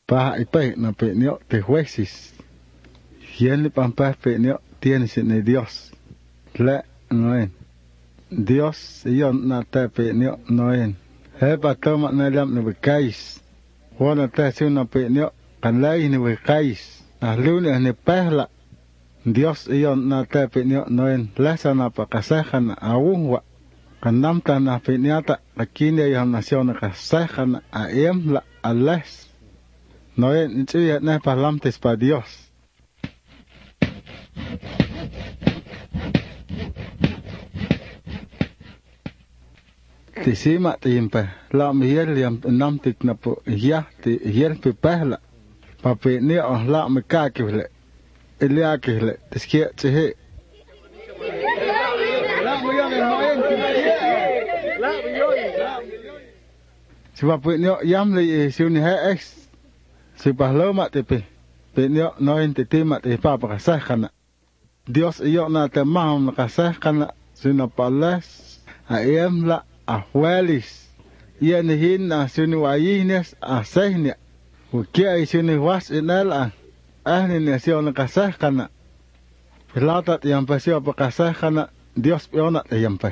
pa ipe na peño te jueces. Quien le pampa peño tiene sin Dios. Le no en. Dios yo na te peño no en. Hepa toma na lam ne bekais. Wana te si na peño kan lei ne bekais. A lune ne perla. Dios yo na te peño no en. Lesa na pa kasejan aungwa. Kan namta na peñata akine yo nacion kasejan a emla a les. No en chiya ne parlamtes pa Dios. Ti sima timpe la miel yam namtik na po ya ti yel pe pehla pa pe ni o la me ka kivle elia kivle tiskia tsehe si pa pe ni yam le si ni he ex si pa lo ma te pe ni no en te tema te pa pa sa kana Dios yo na te ma na ka sa kana si na pales a em la ahuelis yen hin na sunu ayines a sehnia ukia sunu was inel a ahni nacion kasah kana pelata yang pasio pa kasah kana Dios piona te yampe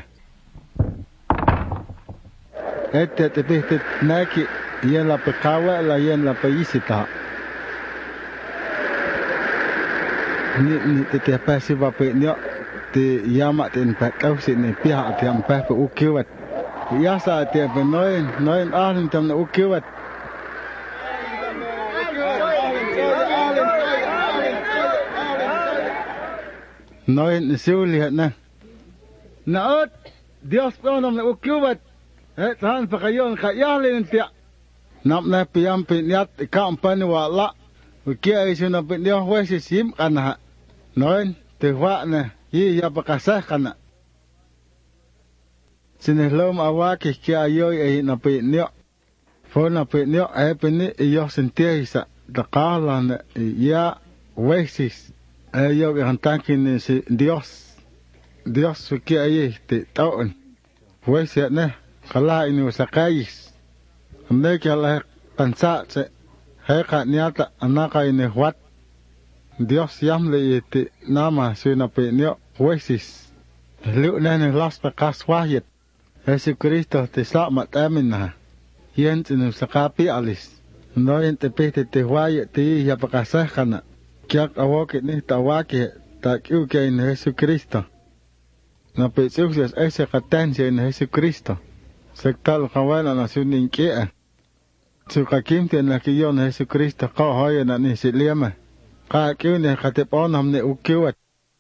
te piste naki yen la pekawa la yen la paisita ni te pasi va pe nyo te yama te pakau sin pia te yampe pe ukiwat ya sa te pe noen ahn tam na ukiwat noen siuli na naot Dios ponom na ukiwat tan pa kayon kayalin pia nam na piam pinyat kampan wala ukia isu na pinyo wesi sim kana noen te wa na yi ya pakasah kana Sinelom awaki kia yoy na peño. Fo na peño peni yo sentiesa da kala ya wesis. Yo gantankin si Dios. Dios su kia te taon. Wesia ne kala inu sakais. Ne kia la kansa se heka niata anaka ine wat. Dios yamle te nama su na peño wesis. Lu nene las pa kaswahit. Jesucristo te slamat amina. Yent in sakapi alis. No en te pete te huaya te ya pakasahana. Kyak awoke ni tawake ta kiuke in Jesucristo. Na pesuksias ese katensia in Jesucristo. Sektal kawana na sunin kia. Sukakimte na kiyon Jesucristo ka hoya na ni silema. Ka kiune kateponam ne ukiwat.